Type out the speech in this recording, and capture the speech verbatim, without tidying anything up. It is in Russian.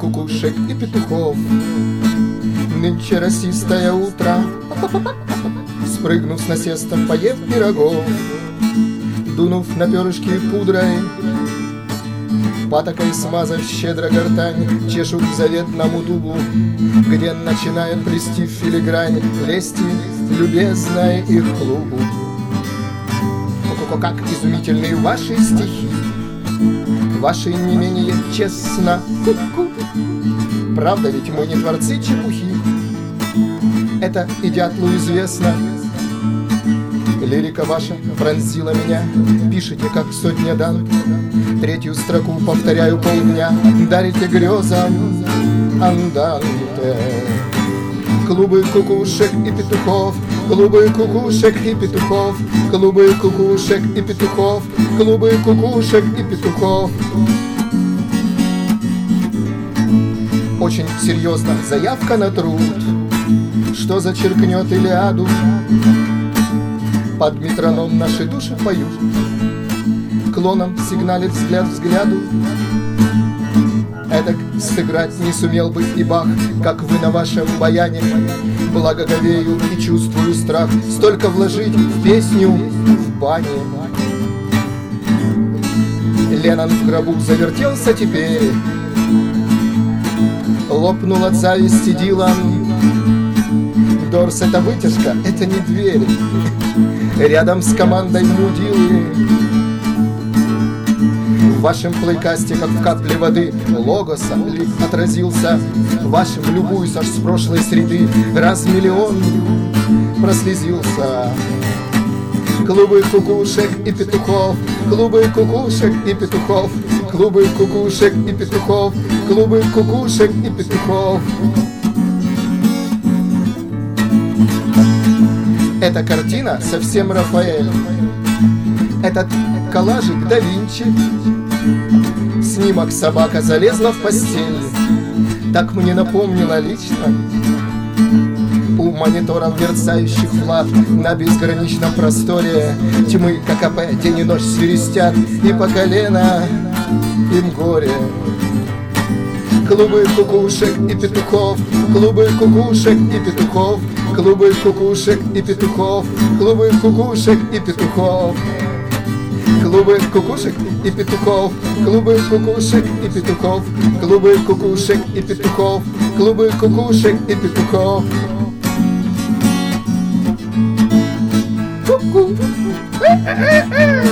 кукушек и петухов. Нынче росистое утро, спрыгнув с насеста, поев пирогов, дунув на перышки пудрой, патокой смазав щедро гортань, чешут к заветному дубу, где начинает плести филигрань лести любезной их клубу. Ко-ко-ко, как изумительны ваши стихи, ваши не менее честно. Ку-ку. Правда, ведь мы не творцы чепухи, это и дятлу известно. Лирика ваша пронзила меня, пишите, как сотня дан. Третью строку повторяю полдня, дарите грезам анданте. Клубы кукушек и петухов, клубы кукушек и петухов, клубы кукушек и петухов, клубы кукушек и петухов. Очень серьезно заявка на труд, что зачеркнет Илиаду. Под метроном наши души поют, клоном сигналит взгляд взгляду. Эдак сыграть не сумел бы и Бах, как вы на вашем баяне. Благоговею и чувствую страх, столько вложить в песню в бане. Леннон в гробу завертелся теперь, лопнул от зависти Дилан. Дорс — это вытяжка, это не дверь, рядом с командой мудилы. В вашем плейкасте, как в капле воды логоса, лик отразился вашим, любуюсь аж с прошлой среды, раз миллион прослезился. Клубы кукушек и петухов, клубы кукушек и петухов, клубы кукушек и петухов, клубы кукушек и петухов. Эта картина совсем Рафаэль, этот коллажик да Винчи. Снимок собака залезла в постель, так мне напомнило лично. У мониторов мерцающих флаг на безграничном просторе тьмы ККП день и ночь свирестят, и по колено им горе. Клубы кукушек и петухов, клубы кукушек и петухов, клубы кукушек и петухов, клубы кукушек и петухов. Клубы кукушек и петухов, клубы кукушек и петухов, клубы кукушек и петухов, клубы кукушек и петухов. Ку-ку.